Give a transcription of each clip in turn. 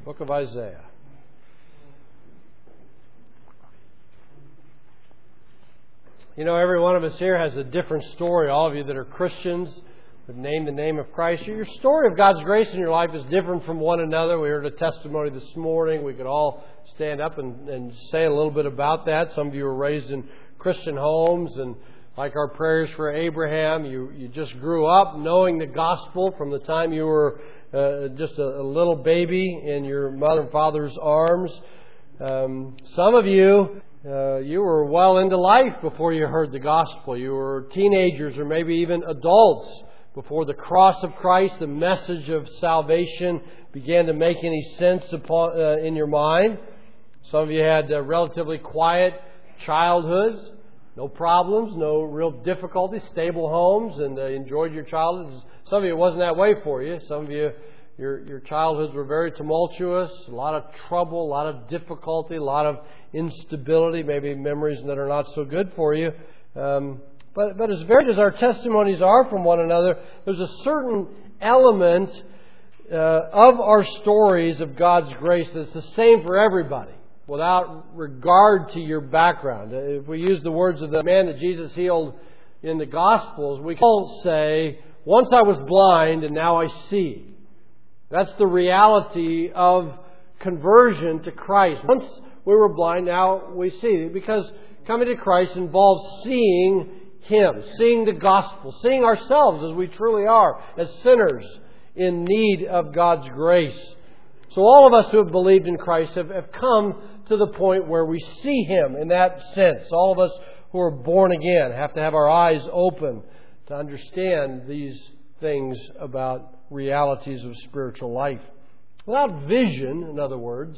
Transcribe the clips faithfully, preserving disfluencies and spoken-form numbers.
Book of Isaiah. You know, every one of us here has a different story. All of you that are Christians, have named the name of Christ. Your story of God's grace in your life is different from one another. We heard a testimony this morning. We could all stand up and, and say a little bit about that. Some of you were raised in Christian homes, and like our prayers for Abraham, you, you just grew up knowing the gospel from the time you were uh, just a, a little baby in your mother and father's arms. Um, some of you, uh, you were well into life before you heard the gospel. You were teenagers or maybe even adults before the cross of Christ, the message of salvation began to make any sense upon, uh, in your mind. Some of you had uh, relatively quiet childhoods. No problems, no real difficulties, stable homes, and uh, enjoyed your childhood. Some of you, it wasn't that way for you. Some of you, your your childhoods were very tumultuous, a lot of trouble, a lot of difficulty, a lot of instability, maybe memories that are not so good for you. Um, but, but as varied as our testimonies are from one another, there's a certain element uh, of our stories of God's grace that's the same for everybody, without regard to your background. If we use the words of the man that Jesus healed in the Gospels, we can all say, once I was blind and now I see. That's the reality of conversion to Christ. Once we were blind, now we see. Because coming to Christ involves seeing Him, seeing the gospel, seeing ourselves as we truly are, as sinners in need of God's grace. So all of us who have believed in Christ have, have come to the point where we see Him in that sense. All of us who are born again have to have our eyes open to understand these things about realities of spiritual life. Without vision, in other words,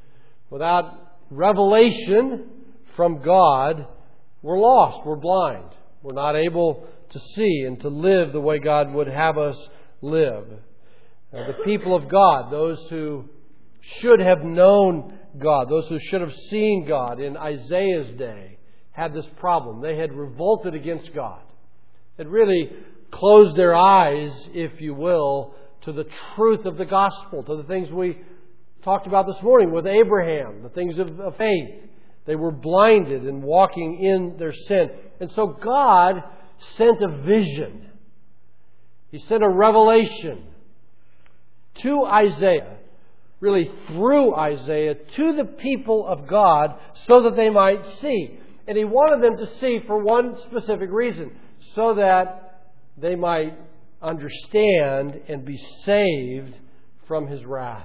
without revelation from God, we're lost, we're blind. We're not able to see and to live the way God would have us live. Uh, the people of God, those who should have known God, those who should have seen God in Isaiah's day, had this problem. They had revolted against God. Had really closed their eyes, if you will, to the truth of the gospel, to the things we talked about this morning with Abraham, the things of, of faith. They were blinded and walking in their sin. And so God sent a vision. He sent a revelation to Isaiah, really through Isaiah, to the people of God so that they might see. And He wanted them to see for one specific reason, so that they might understand and be saved from His wrath.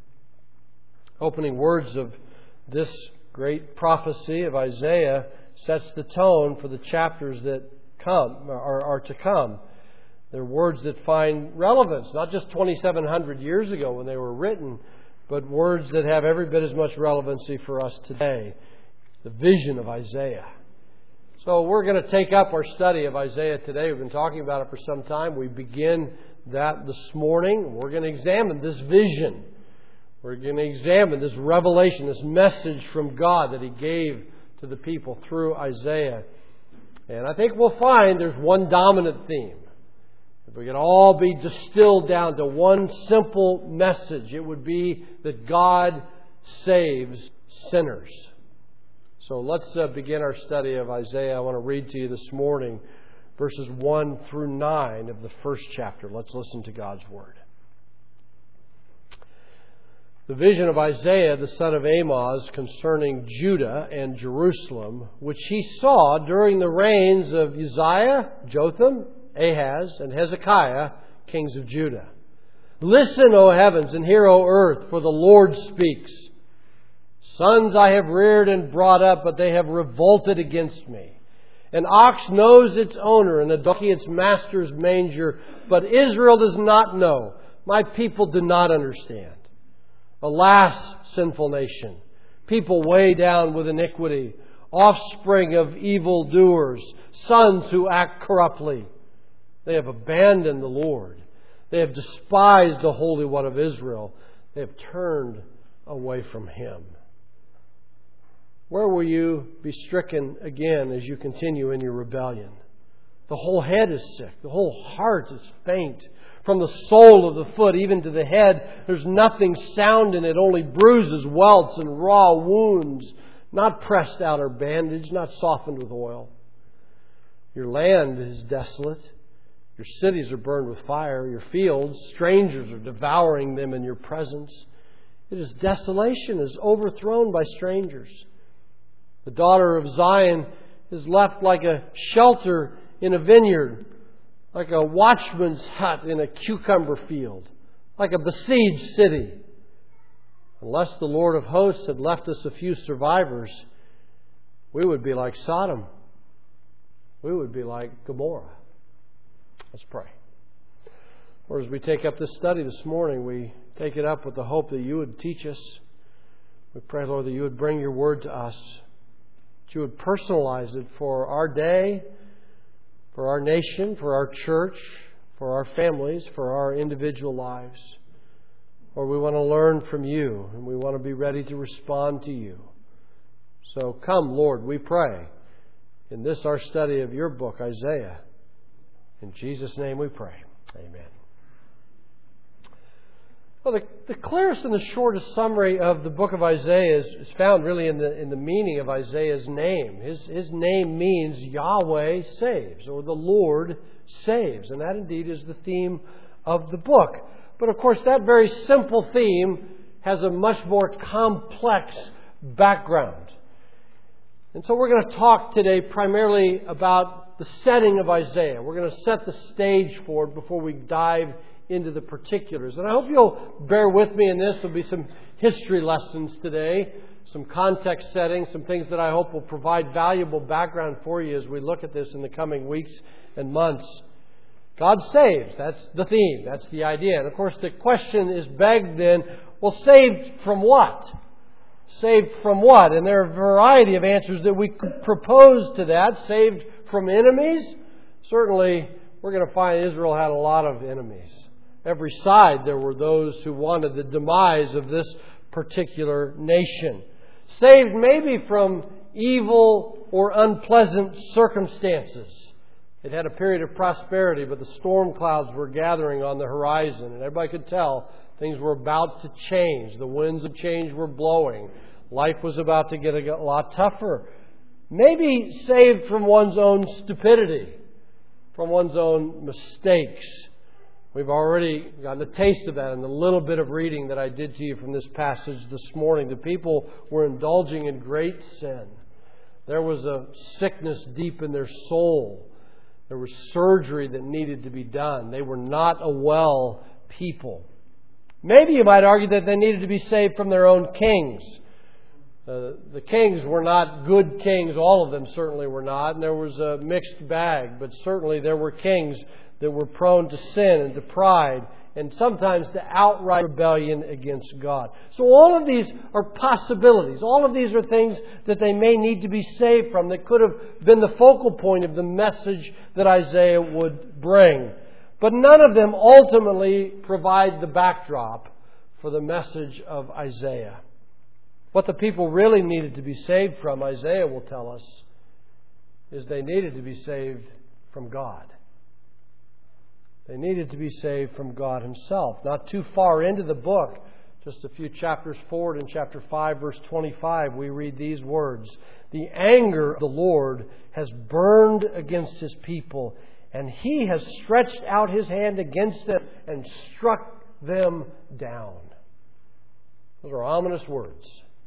Opening words of this great prophecy of Isaiah sets the tone for the chapters that come or are to come. They're words that find relevance, not just twenty-seven hundred years ago when they were written, but words that have every bit as much relevancy for us today. The vision of Isaiah. So we're going to take up our study of Isaiah today. We've been talking about it for some time. We begin that this morning. We're going to examine this vision. We're going to examine this revelation, this message from God that He gave to the people through Isaiah. And I think we'll find there's one dominant theme. If we could all be distilled down to one simple message, it would be that God saves sinners. So let's uh, begin our study of Isaiah. I want to read to you this morning verses one through nine of the first chapter. Let's listen to God's Word. The vision of Isaiah, the son of Amoz, concerning Judah and Jerusalem, which he saw during the reigns of Uzziah, Jotham, Ahaz, and Hezekiah, kings of Judah. Listen, O heavens, and hear, O earth, for the Lord speaks. Sons I have reared and brought up, but they have revolted against me. An ox knows its owner, and a donkey its master's manger, but Israel does not know. My people do not understand. Alas, sinful nation, people weighed down with iniquity, offspring of evildoers, sons who act corruptly. They have abandoned the Lord. They have despised the Holy One of Israel. They have turned away from Him. Where will you be stricken again as you continue in your rebellion? The whole head is sick. The whole heart is faint. From the sole of the foot even to the head, there's nothing sound in it, only bruises, welts, and raw wounds, not pressed out or bandaged, not softened with oil. Your land is desolate. Your cities are burned with fire. Your fields, strangers are devouring them in your presence. It is desolation, is overthrown by strangers. The daughter of Zion is left like a shelter in a vineyard, like a watchman's hut in a cucumber field, like a besieged city. Unless the Lord of hosts had left us a few survivors, we would be like Sodom. We would be like Gomorrah. Let's pray. Or as we take up this study this morning, we take it up with the hope that you would teach us. We pray, Lord, that you would bring your word to us, that you would personalize it for our day, for our nation, for our church, for our families, for our individual lives. Lord, we want to learn from you, and we want to be ready to respond to you. So come, Lord, we pray, in this our study of your book, Isaiah. In Jesus' name we pray. Amen. Well, the, the clearest and the shortest summary of the book of Isaiah is, is found really in the in the meaning of Isaiah's name. His, his name means Yahweh saves, or the Lord saves. And that indeed is the theme of the book. But of course, that very simple theme has a much more complex background. And so we're going to talk today primarily about the setting of Isaiah. We're going to set the stage for it before we dive into the particulars. And I hope you'll bear with me in this. There'll be some history lessons today, some context setting, some things that I hope will provide valuable background for you as we look at this in the coming weeks and months. God saves. That's the theme. That's the idea. And of course the question is begged then, well, saved from what? Saved from what? And there are a variety of answers that we could propose to that. Saved from enemies? Certainly, we're going to find Israel had a lot of enemies. Every side there were those who wanted the demise of this particular nation. Saved maybe from evil or unpleasant circumstances. It had a period of prosperity, but the storm clouds were gathering on the horizon, and everybody could tell things were about to change. The winds of change were blowing. Life was about to get a lot tougher. Maybe saved from one's own stupidity, from one's own mistakes. We've already gotten a taste of that in the little bit of reading that I did to you from this passage this morning. The people were indulging in great sin. There was a sickness deep in their soul. There was surgery that needed to be done. They were not a well people. Maybe you might argue that they needed to be saved from their own kings. Uh, the kings were not good kings. All of them certainly were not. And there was a mixed bag. But certainly there were kings that were prone to sin and to pride and sometimes to outright rebellion against God. So all of these are possibilities. All of these are things that they may need to be saved from that could have been the focal point of the message that Isaiah would bring. But none of them ultimately provide the backdrop for the message of Isaiah. What the people really needed to be saved from, Isaiah will tell us, is they needed to be saved from God. They needed to be saved from God Himself. Not too far into the book, just a few chapters forward in chapter five, verse twenty-five, we read these words. The anger of the Lord has burned against His people, and He has stretched out His hand against them and struck them down. Those are ominous words.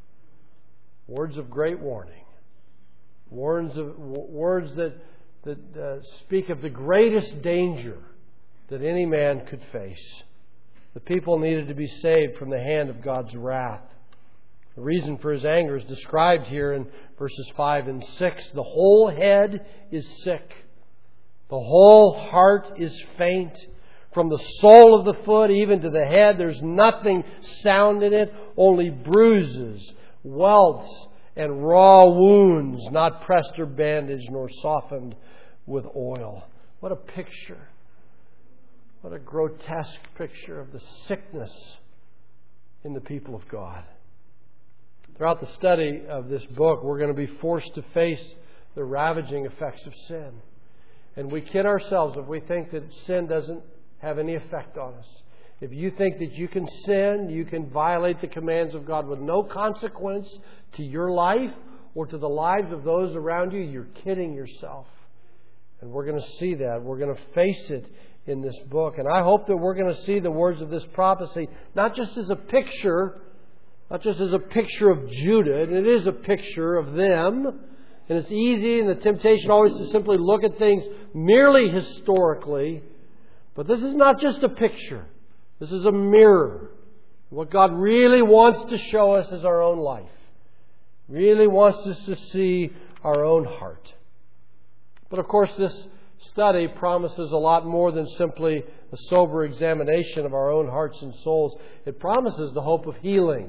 Words of great warning. Words, of, words that, that uh, speak of the greatest danger that any man could face. The people needed to be saved from the hand of God's wrath. The reason for His anger is described here in verses five and six. The whole head is sick. The whole heart is faint. From the sole of the foot even to the head, there's nothing sound in it, only bruises, welts, and raw wounds, not pressed or bandaged nor softened with oil. What a picture. What a grotesque picture of the sickness in the people of God. Throughout the study of this book, we're going to be forced to face the ravaging effects of sin. And we kid ourselves if we think that sin doesn't have any effect on us. If you think that you can sin, you can violate the commands of God with no consequence to your life or to the lives of those around you, you're kidding yourself. And we're going to see that. We're going to face it in this book. And I hope that we're going to see the words of this prophecy not just as a picture, not just as a picture of Judah, and it is a picture of them. And it's easy and the temptation always to simply look at things merely historically. But this is not just a picture. This is a mirror. What God really wants to show us is our own life. Really wants us to see our own heart. But of course, this study promises a lot more than simply a sober examination of our own hearts and souls. It promises the hope of healing.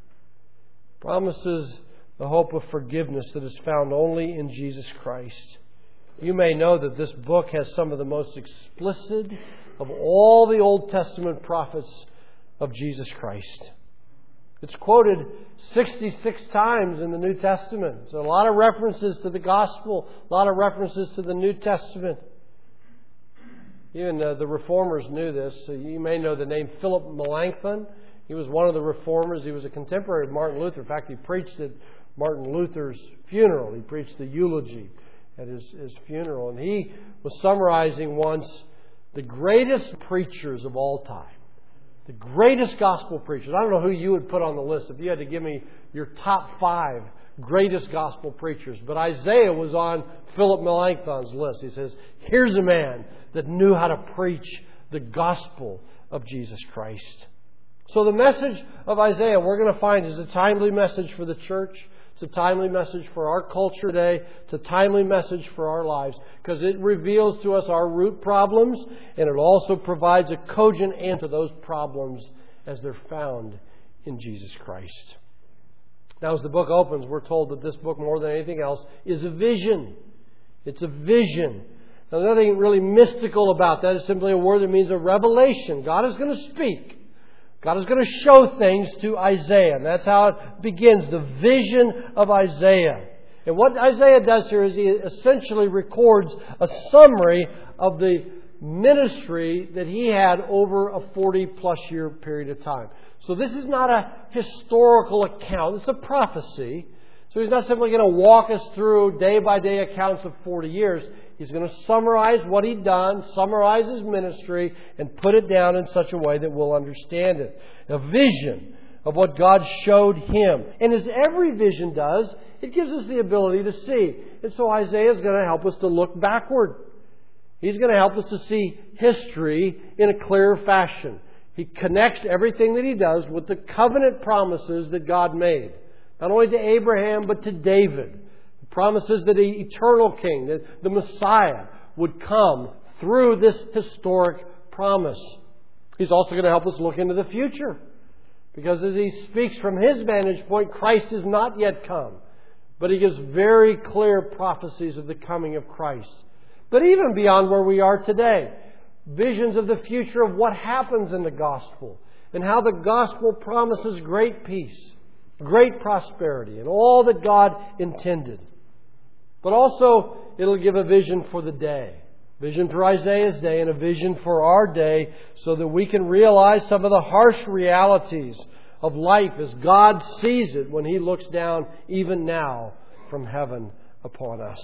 It promises the hope of forgiveness that is found only in Jesus Christ. You may know that this book has some of the most explicit of all the Old Testament prophets of Jesus Christ. It's quoted sixty-six times in the New Testament. So a lot of references to the Gospel, a lot of references to the New Testament. Even uh, the Reformers knew this. So you may know the name Philip Melanchthon. He was one of the Reformers. He was a contemporary of Martin Luther. In fact, he preached at Martin Luther's funeral. He preached the eulogy at his, his funeral. And he was summarizing once the greatest preachers of all time. The greatest gospel preachers. I don't know who you would put on the list if you had to give me your top five greatest gospel preachers. But Isaiah was on Philip Melanchthon's list. He says, here's a man that knew how to preach the gospel of Jesus Christ. So the message of Isaiah we're going to find is a timely message for the church. It's a timely message for our culture today. It's a timely message for our lives because it reveals to us our root problems and it also provides a cogent answer to those problems as they're found in Jesus Christ. Now, as the book opens, we're told that this book, more than anything else, is a vision. It's a vision. Now, there's nothing really mystical about that. It's simply a word that means a revelation. God is going to speak. God is going to show things to Isaiah. And that's how it begins, the vision of Isaiah. And what Isaiah does here is he essentially records a summary of the ministry that he had over a forty-plus year period of time. So this is not a historical account. It's a prophecy. So he's not simply going to walk us through day-by-day accounts of forty years. He's going to summarize what he'd done, summarize his ministry, and put it down in such a way that we'll understand it. A vision of what God showed him. And as every vision does, it gives us the ability to see. And so Isaiah is going to help us to look backward. He's going to help us to see history in a clearer fashion. He connects everything that he does with the covenant promises that God made. Not only to Abraham, but to David. Promises that the eternal king, that the Messiah, would come through this historic promise. He's also going to help us look into the future. Because as he speaks from his vantage point, Christ is not yet come. But he gives very clear prophecies of the coming of Christ. But even beyond where we are today, visions of the future of what happens in the gospel and how the gospel promises great peace, great prosperity, and all that God intended. But also, it'll give a vision for the day. Vision for Isaiah's day and a vision for our day so that we can realize some of the harsh realities of life as God sees it when He looks down even now from heaven upon us.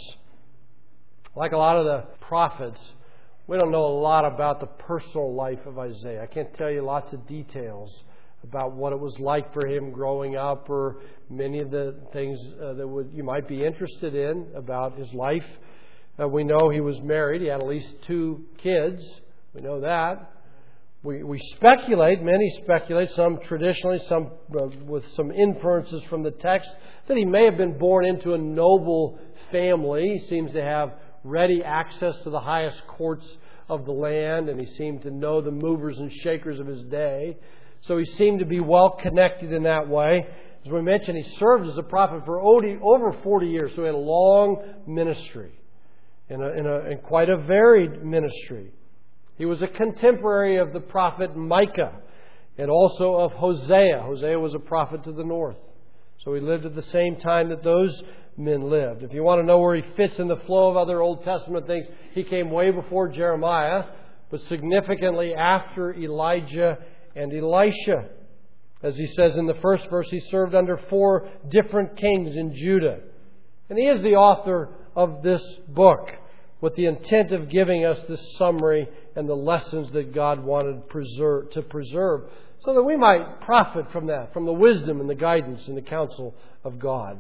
Like a lot of the prophets, we don't know a lot about the personal life of Isaiah. I can't tell you lots of details about what it was like for him growing up or many of the things uh, that would you might be interested in about his life. Uh, we know he was married. He had at least two kids. We know that. We, we speculate, many speculate, some traditionally, some uh, with some inferences from the text, that he may have been born into a noble family. He seems to have ready access to the highest courts of the land, and he seemed to know the movers and shakers of his day. So he seemed to be well connected in that way. As we mentioned, he served as a prophet for over forty years, so he had a long ministry and, a, and, a, and quite a varied ministry. He was a contemporary of the prophet Micah and also of Hosea. Hosea was a prophet to the north. So he lived at the same time that those men lived. If you want to know where he fits in the flow of other Old Testament things, he came way before Jeremiah. but significantly after Elijah and Elisha. As he says in the first verse, he served under four different kings in Judah. And he is the author of this book with the intent of giving us this summary and the lessons that God wanted preserve, to preserve so that we might profit from that, from the wisdom and the guidance and the counsel of God.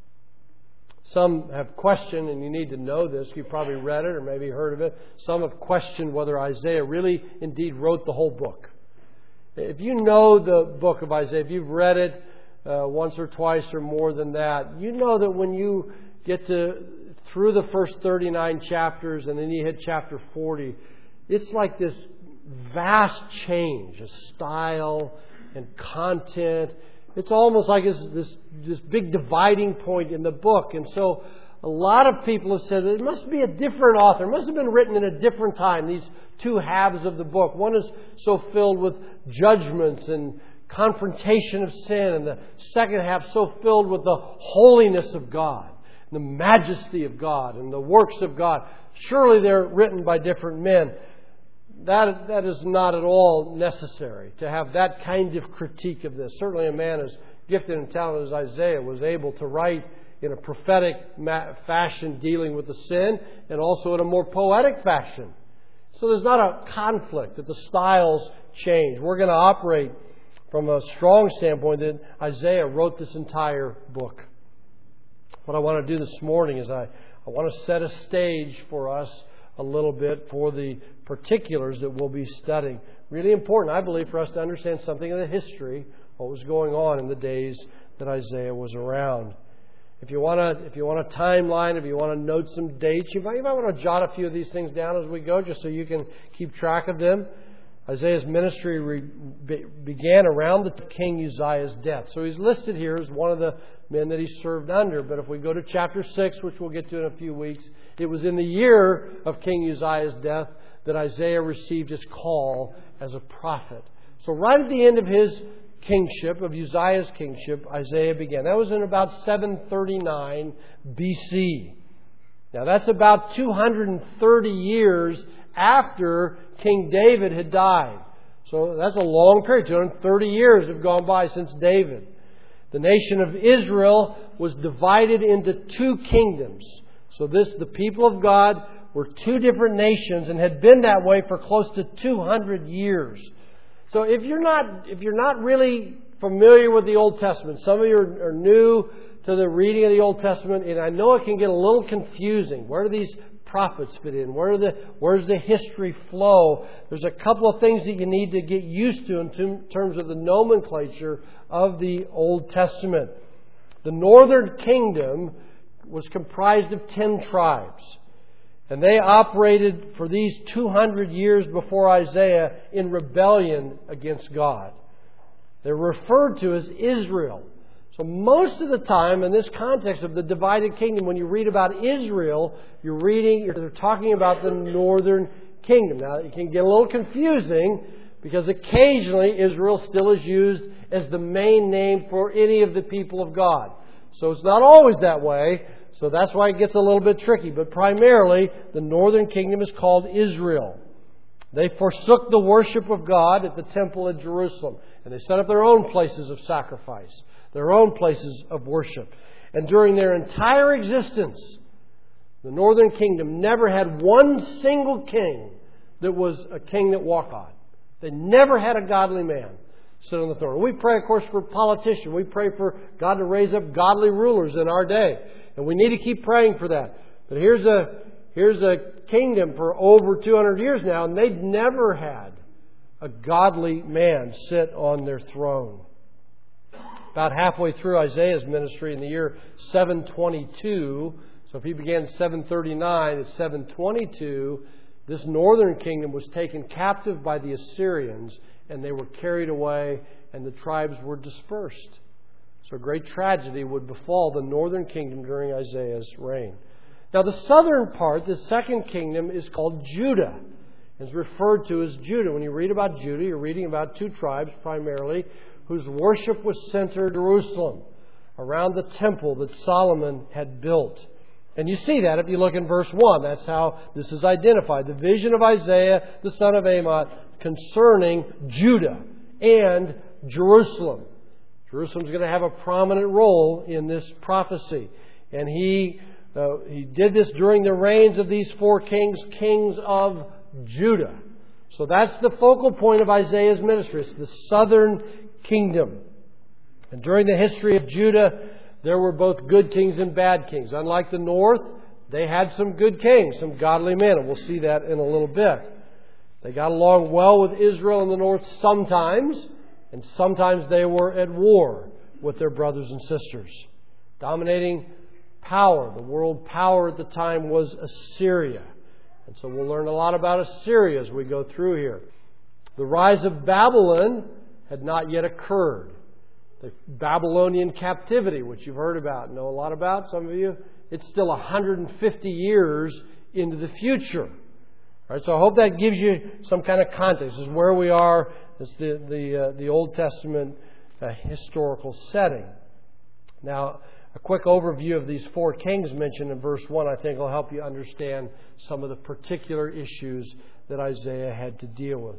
Some have questioned, and you need to know this, you've probably read it or maybe heard of it, some have questioned whether Isaiah really indeed wrote the whole book. If you know the book of Isaiah, if you've read it uh, once or twice or more than that, you know that when you get to through the first thirty-nine chapters and then you hit chapter forty, it's like this vast change of style and content. It's almost like it's this, this big dividing point in the book. And so a lot of people have said that it must be a different author. It must have been written in a different time, these two halves of the book. One is so filled with judgments and confrontation of sin, and the second half so filled with the holiness of God, the majesty of God, and the works of God. Surely they're written by different men. That, that is not at all necessary to have that kind of critique of this. Certainly a man as gifted and talented as Isaiah was able to write in a prophetic fashion dealing with the sin, and also in a more poetic fashion. So there's not a conflict that the styles change. We're going to operate from a strong standpoint that Isaiah wrote this entire book. What I want to do this morning is I, I want to set a stage for us a little bit for the particulars that we'll be studying. Really important, I believe, for us to understand something of the history, what was going on in the days that Isaiah was around. If you want to, if you want a timeline, if you want to note some dates, you might, you might want to jot a few of these things down as we go, just so you can keep track of them. Isaiah's ministry re, be, began around the King Uzziah's death. So he's listed here as one of the men that he served under. But if we go to chapter six, which we'll get to in a few weeks, it was in the year of King Uzziah's death that Isaiah received his call as a prophet. So right at the end of his kingship, of Uzziah's kingship, Isaiah began. That was in about seven thirty-nine B C. Now that's about two hundred thirty years after King David had died. So that's a long period. two hundred thirty years have gone by since David. The nation of Israel was divided into two kingdoms. So this, the people of God were two different nations and had been that way for close to two hundred years. So if you're not if you're not really familiar with the Old Testament, some of you are, are new to the reading of the Old Testament, and I know it can get a little confusing. Where do these prophets fit in? Where are the where's the history flow? There's a couple of things that you need to get used to in t- terms of the nomenclature of the Old Testament. The northern kingdom was comprised of ten tribes. And they operated for these two hundred years before Isaiah in rebellion against God. They're referred to as Israel. So most of the time in this context of the divided kingdom, when you read about Israel, you're reading, you're talking about the northern kingdom. Now, it can get a little confusing because occasionally Israel still is used as the main name for any of the people of God. So it's not always that way. So that's why it gets a little bit tricky. But primarily, the northern kingdom is called Israel. They forsook the worship of God at the temple at Jerusalem. And they set up their own places of sacrifice, their own places of worship. And during their entire existence, the northern kingdom never had one single king that was a king that walked on. They never had a godly man sit on the throne. We pray, of course, for politicians. We pray for God to raise up godly rulers in our day. And we need to keep praying for that. But here's a here's a kingdom for over two hundred years now, and they'd never had a godly man sit on their throne. About halfway through Isaiah's ministry in the year seven twenty-two, so if he began seven thirty-nine, at seven twenty-two, this northern kingdom was taken captive by the Assyrians, and they were carried away, and the tribes were dispersed. So a great tragedy would befall the northern kingdom during Isaiah's reign. Now the southern part, the second kingdom, is called Judah. It's referred to as Judah. When you read about Judah, you're reading about two tribes primarily whose worship was centered in Jerusalem, around the temple that Solomon had built. And you see that if you look in verse one. That's how this is identified. The vision of Isaiah, the son of Amos, concerning Judah and Jerusalem. Jerusalem's going to have a prominent role in this prophecy. And he uh, he did this during the reigns of these four kings, kings of Judah. So that's the focal point of Isaiah's ministry. It's the southern kingdom. And during the history of Judah, there were both good kings and bad kings. Unlike the north, they had some good kings, some godly men. And we'll see that in a little bit. They got along well with Israel in the north sometimes. And sometimes they were at war with their brothers and sisters. Dominating power, the world power at the time was Assyria. And so we'll learn a lot about Assyria as we go through here. The rise of Babylon had not yet occurred. The Babylonian captivity, which you've heard about, know a lot about, some of you, it's still one hundred fifty years into the future. All right, so I hope that gives you some kind of context. This is where we are. This is the, the, uh, the Old Testament uh, historical setting. Now, a quick overview of these four kings mentioned in verse one, I think, will help you understand some of the particular issues that Isaiah had to deal with.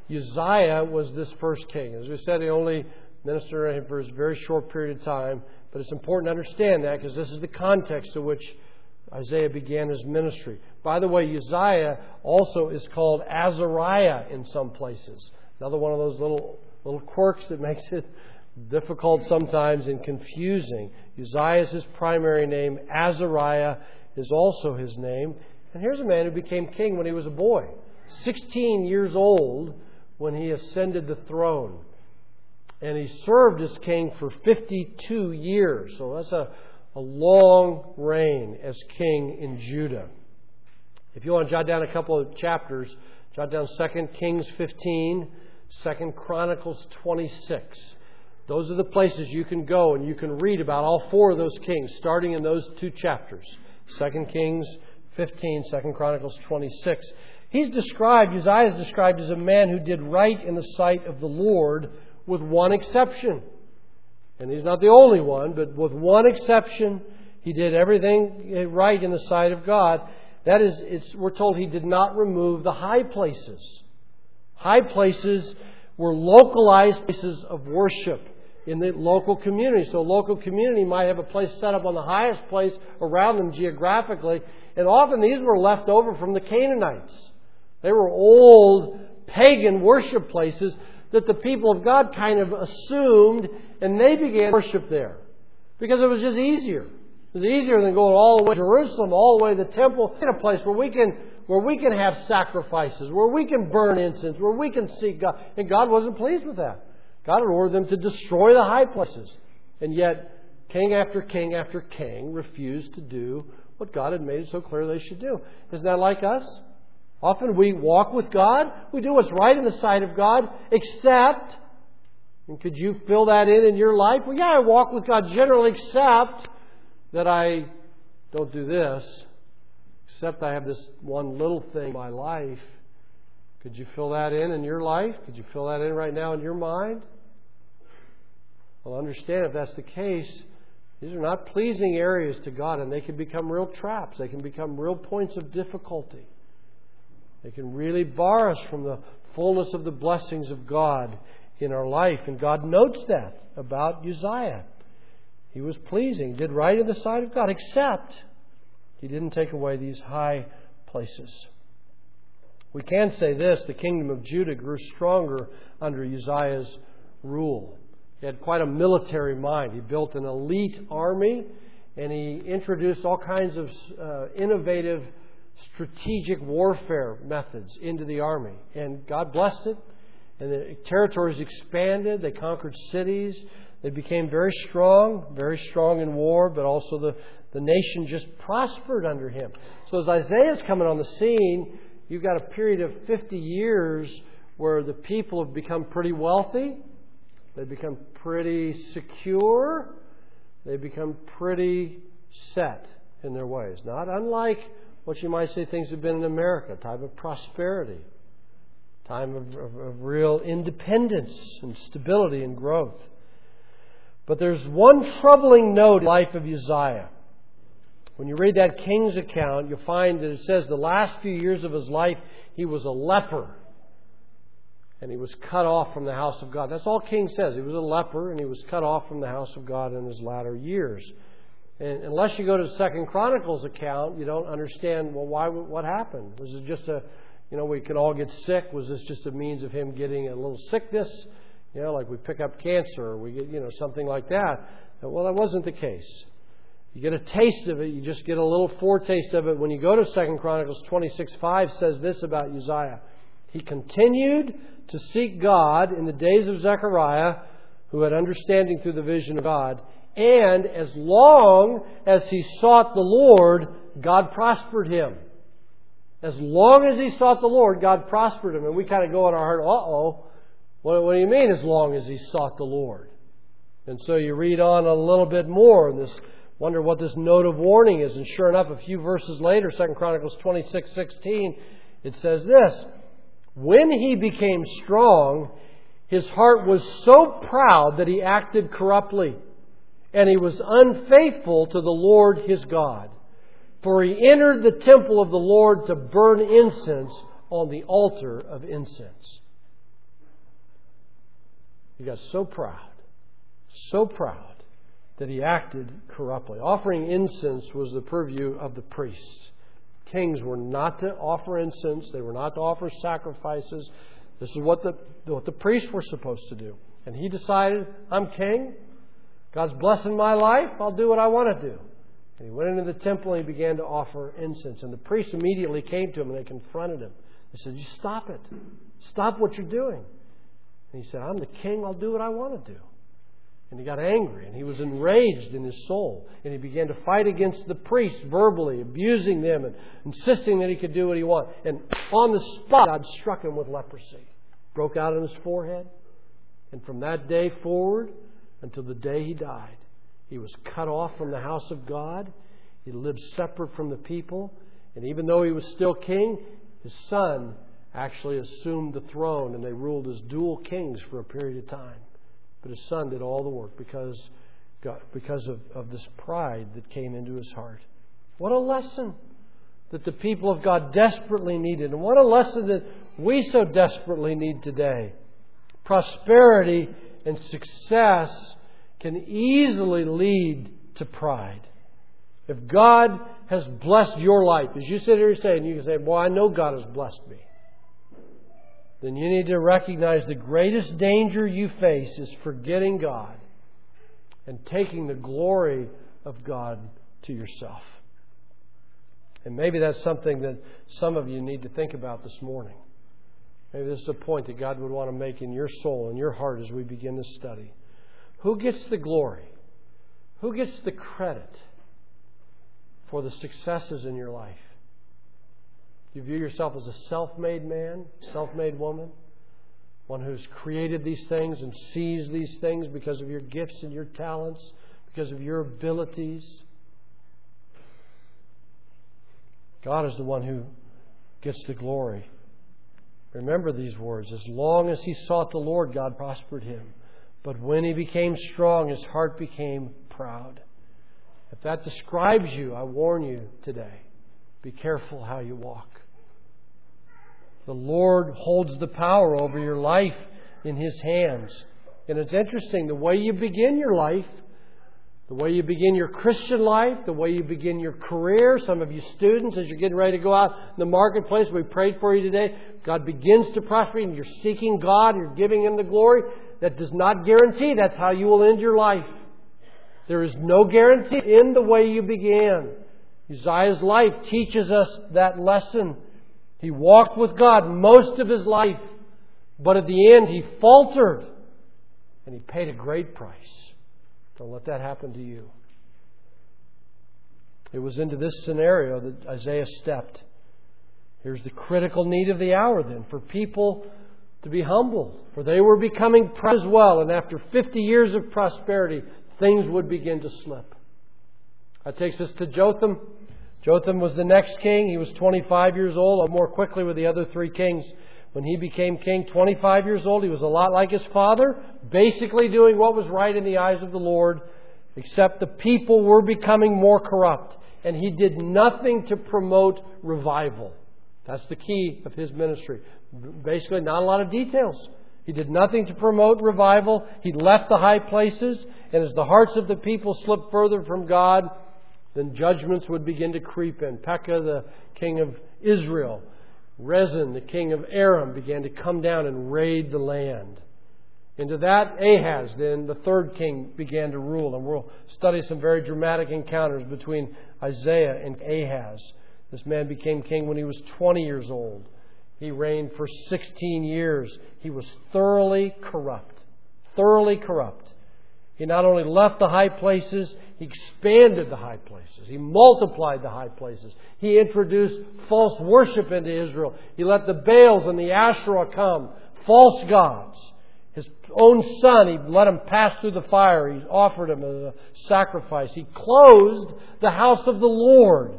Uzziah was this first king. As we said, he only ministered for a very short period of time, but it's important to understand that because this is the context in which Isaiah began his ministry. By the way, Uzziah also is called Azariah in some places. Another one of those little little quirks that makes it difficult sometimes and confusing. Uzziah is his primary name. Azariah is also his name. And here's a man who became king when he was a boy, sixteen years old when he ascended the throne. And he served as king for fifty-two years. So that's a, a long reign as king in Judah. If you want to jot down a couple of chapters, jot down Second Kings fifteen, Second Chronicles twenty-six. Those are the places you can go and you can read about all four of those kings, starting in those two chapters. Second Kings fifteen, Second Chronicles twenty-six. He's described, Uzziah is described as a man who did right in the sight of the Lord, with one exception. And he's not the only one, but with one exception, he did everything right in the sight of God. That is, it's, we're told he did not remove the high places. High places were localized places of worship in the local community. So a local community might have a place set up on the highest place around them geographically. And often these were left over from the Canaanites. They were old pagan worship places that the people of God kind of assumed, and they began to worship there. Because it was just easier. It was easier than going all the way to Jerusalem, all the way to the temple, in a place where we can where we can have sacrifices, where we can burn incense, where we can seek God. And God wasn't pleased with that. God had ordered them to destroy the high places. And yet, king after king after king refused to do what God had made it so clear they should do. Isn't that like us? Often we walk with God. We do what's right in the sight of God, except, and could you fill that in in your life? Well, yeah, I walk with God generally, except that I don't do this. Except I have this one little thing in my life. Could you fill that in in your life? Could you fill that in right now in your mind? Well, understand if that's the case, these are not pleasing areas to God, and they can become real traps. They can become real points of difficulty. They can really bar us from the fullness of the blessings of God in our life. And God notes that about Uzziah. He was pleasing, did right in the sight of God, except he didn't take away these high places. We can say this, the kingdom of Judah grew stronger under Uzziah's rule. He had quite a military mind. He built an elite army, and he introduced all kinds of uh, innovative strategic warfare methods into the army. And God blessed it. And the territories expanded. They conquered cities. They became very strong, very strong in war, but also the, the nation just prospered under him. So as Isaiah's coming on the scene, you've got a period of fifty years where the people have become pretty wealthy. They become pretty secure. They become pretty set in their ways. Not unlike what you might say things have been in America, a time of prosperity, time of, of, of real independence and stability and growth. But there's one troubling note in the life of Uzziah. When you read that king's account, you'll find that it says the last few years of his life, he was a leper. And he was cut off from the house of God. That's all King says. He was a leper and he was cut off from the house of God in his latter years. And unless you go to the Second Chronicles account, you don't understand, well, why? What happened? Was it just a, you know, we could all get sick? Was this just a means of him getting a little sickness? You know, like we pick up cancer or we get, you know, something like that. Well, that wasn't the case. You get a taste of it. You just get a little foretaste of it. When you go to Second Chronicles twenty-six five, says this about Uzziah. He continued to seek God in the days of Zechariah, who had understanding through the vision of God. And as long as he sought the Lord, God prospered him. As long as he sought the Lord, God prospered him. And we kind of go in our heart, uh-oh, what, what do you mean as long as he sought the Lord? And so you read on a little bit more and this wonder what this note of warning is. And sure enough, a few verses later, Second Chronicles twenty-six sixteen, it says this. When he became strong, his heart was so proud that he acted corruptly, and he was unfaithful to the Lord his God. For he entered the temple of the Lord to burn incense on the altar of incense. He got so proud, so proud, that he acted corruptly. Offering incense was the purview of the priests. Kings were not to offer incense. They were not to offer sacrifices. This is what the, what the priests were supposed to do. And he decided, I'm king. God's blessing my life. I'll do what I want to do. And he went into the temple and he began to offer incense. And the priests immediately came to him and they confronted him. They said, you stop it. Stop what you're doing. And he said, I'm the king. I'll do what I want to do. And he got angry and he was enraged in his soul. And he began to fight against the priests verbally, abusing them and insisting that he could do what he wanted. And on the spot, God struck him with leprosy. Broke out on his forehead. And from that day forward until the day he died, he was cut off from the house of God. He lived separate from the people. And even though he was still king, his son actually assumed the throne and they ruled as dual kings for a period of time. But his son did all the work because, God, because of, of this pride that came into his heart. What a lesson that the people of God desperately needed. And what a lesson that we so desperately need today. Prosperity and success can easily lead to pride. If God has blessed your life, as you sit here today and you can say, boy, I know God has blessed me. Then you need to recognize the greatest danger you face is forgetting God and taking the glory of God to yourself. And maybe that's something that some of you need to think about this morning. Maybe this is a point that God would want to make in your soul and your heart as we begin this study. Who gets the glory? Who gets the credit for the successes in your life? You view yourself as a self-made man, self-made woman, one who's created these things and sees these things because of your gifts and your talents, because of your abilities. God is the one who gets the glory. Remember these words. As long as he sought the Lord, God prospered him. But when he became strong, his heart became proud. If that describes you, I warn you today, be careful how you walk. The Lord holds the power over your life in His hands. And it's interesting, the way you begin your life, the way you begin your Christian life, the way you begin your career. Some of you students, as you're getting ready to go out in the marketplace, we prayed for you today. God begins to prosper you and you're seeking God, you're giving Him the glory. That does not guarantee that's how you will end your life. There is no guarantee in the way you began. Uzziah's life teaches us that lesson. He walked with God most of his life, but at the end he faltered and he paid a great price. Don't let that happen to you. It was into this scenario that Isaiah stepped. Here's the critical need of the hour then, for people to be humble, for they were becoming proud as well, and after fifty years of prosperity, things would begin to slip. That takes us to Jotham. Jotham was the next king. He was twenty-five years old, more quickly with the other three kings. When he became king, twenty-five years old, he was a lot like his father, basically doing what was right in the eyes of the Lord, except the people were becoming more corrupt. and he did nothing to promote revival. That's the key of his ministry. Basically, not a lot of details. He did nothing to promote revival. He left the high places, and as the hearts of the people slipped further from God, then judgments would begin to creep in. Pekah, the king of Israel, Rezin, the king of Aram, began to come down and raid the land. Into that, Ahaz, then, the third king, began to rule. And we'll study some very dramatic encounters between Isaiah and Ahaz. This man became king when he was twenty years old. He reigned for sixteen years. He was thoroughly corrupt. Thoroughly corrupt. He not only left the high places, he expanded the high places. He multiplied the high places. He introduced false worship into Israel. He let the Baals and the Asherah come, false gods. His own son, he let him pass through the fire. He offered him as a sacrifice. He closed the house of the Lord.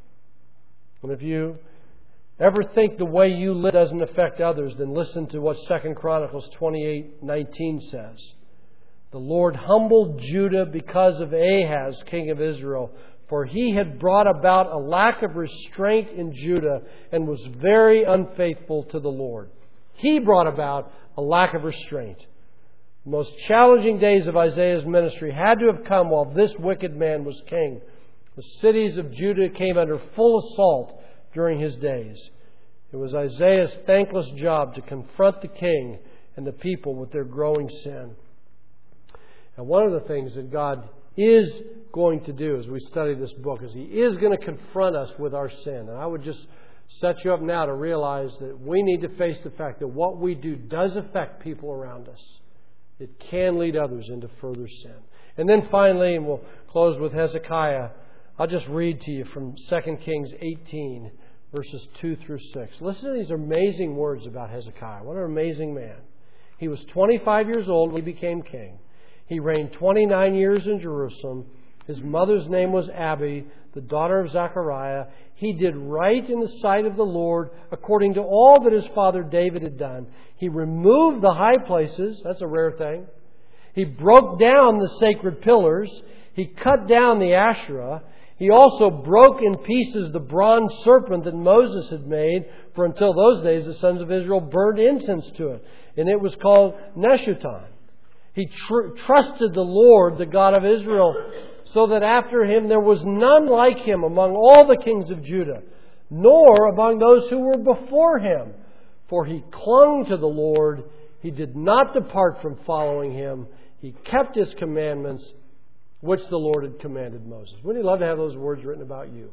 And if you ever think the way you live doesn't affect others, then listen to what Second Chronicles twenty-eight nineteen says. The Lord humbled Judah because of Ahaz, king of Israel, for he had brought about a lack of restraint in Judah and was very unfaithful to the Lord. He brought about a lack of restraint. The most challenging days of Isaiah's ministry had to have come while this wicked man was king. The cities of Judah came under full assault during his days. It was Isaiah's thankless job to confront the king and the people with their growing sin. And one of the things that God is going to do as we study this book is He is going to confront us with our sin. And I would just set you up now to realize that we need to face the fact that what we do does affect people around us. It can lead others into further sin. And then finally, and we'll close with Hezekiah, I'll just read to you from Second Kings eighteen, verses two through six. Listen to these amazing words about Hezekiah. What an amazing man. He was twenty-five years old when he became king. He reigned twenty-nine years in Jerusalem. His mother's name was Abi, the daughter of Zechariah. He did right in the sight of the Lord according to all that his father David had done. He removed the high places. That's a rare thing. He broke down the sacred pillars. He cut down the Asherah. He also broke in pieces the bronze serpent that Moses had made, for until those days the sons of Israel burned incense to it. And it was called Neshutan. He tr- trusted the Lord, the God of Israel, so that after him there was none like him among all the kings of Judah, nor among those who were before him. For he clung to the Lord. He did not depart from following him. He kept his commandments, which the Lord had commanded Moses. Wouldn't you love to have those words written about you?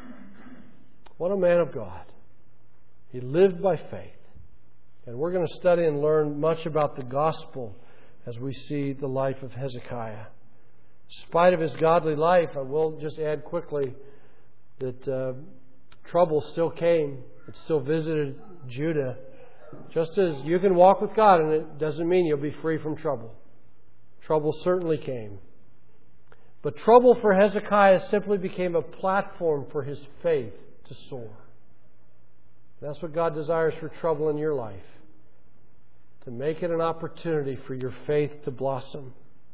What a man of God. He lived by faith. And we're going to study and learn much about the gospel as we see the life of Hezekiah. In spite of his godly life, I will just add quickly that uh, trouble still came. It still visited Judah. Just as you can walk with God, and it doesn't mean you'll be free from trouble. Trouble certainly came. But trouble for Hezekiah simply became a platform for his faith to soar. That's what God desires for trouble in your life. To make it an opportunity for your faith to blossom.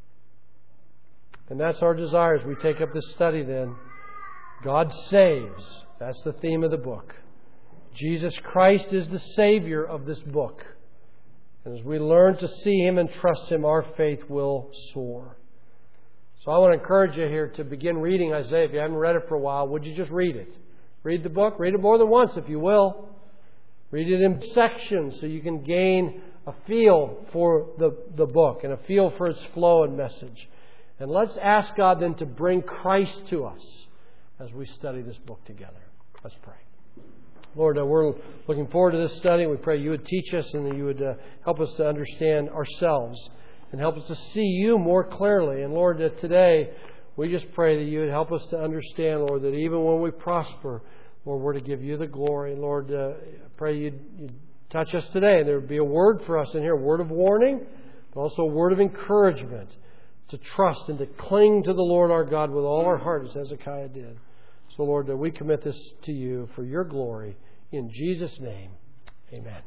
And that's our desire as we take up this study then. God saves. That's the theme of the book. Jesus Christ is the Savior of this book. And as we learn to see Him and trust Him, our faith will soar. So I want to encourage you here to begin reading Isaiah. If you haven't read it for a while, would you just read it? Read the book. Read it more than once if you will. Read it in sections so you can gain a feel for the, the book and a feel for its flow and message. And let's ask God then to bring Christ to us as we study this book together. Let's pray. Lord, uh, we're looking forward to this study. We pray you would teach us and that you would uh, help us to understand ourselves and help us to see you more clearly. And Lord, uh, today we just pray that you would help us to understand, Lord, that even when we prosper, Lord, we're to give you the glory. And Lord, uh, I pray you'd, you'd touch us today. There would be a word for us in here, a word of warning, but also a word of encouragement to trust and to cling to the Lord our God with all our heart, as Hezekiah did. So, Lord, we commit this to you for your glory. In Jesus' name, amen.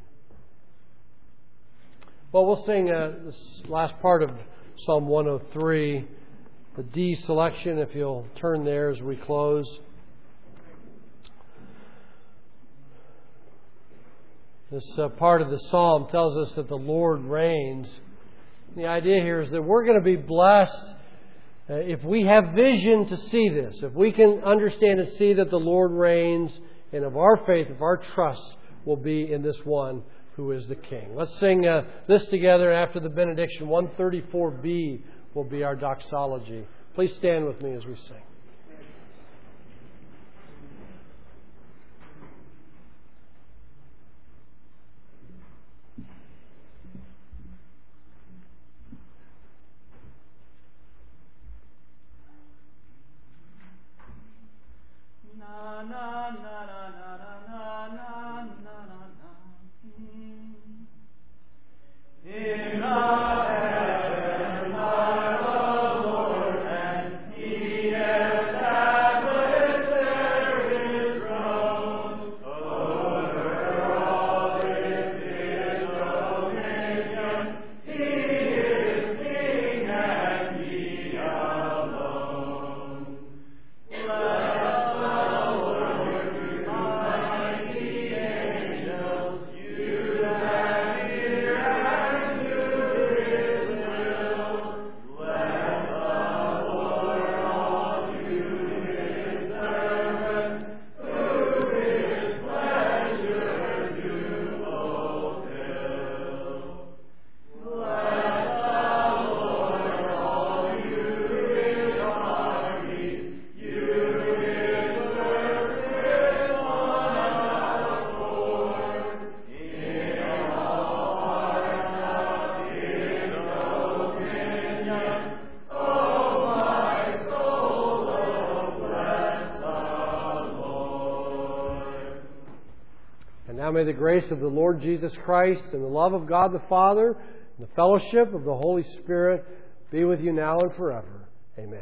Well, we'll sing uh, this last part of Psalm one oh three, the D selection, if you'll turn there as we close. This uh, part of the psalm tells us that the Lord reigns. The idea here is that we're going to be blessed uh, if we have vision to see this. If we can understand and see that the Lord reigns, and of our faith, if our trust will be in this one who is the King. Let's sing uh, this together after the benediction. one thirty-four B will be our doxology. Please stand with me as we sing. Na na na na na na na na na na. In the heaven our Lord, and He established there His throne. Over all with His dominion, He is King and He alone. Let Now may the grace of the Lord Jesus Christ and the love of God the Father and the fellowship of the Holy Spirit be with you now and forever. Amen.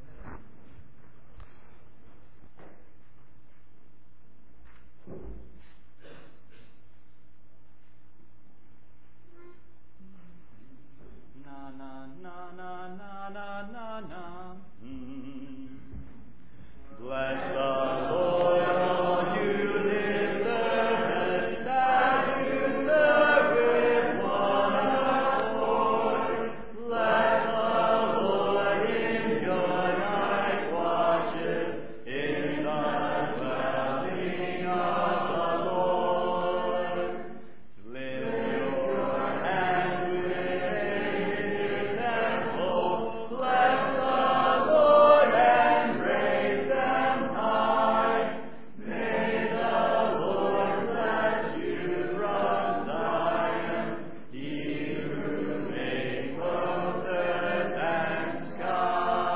Na na na na na na na na. Mm. Bless the Lord, all you his servants, as you serve with one accord. Let the Lord enjoy night watches in the dwelling of the Lord. Lift your hands within His temple. Bless the Lord and raise them high. May the Lord bless you from Zion, He who made both earth and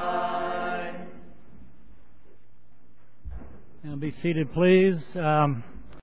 sky. And be seated, please. Um,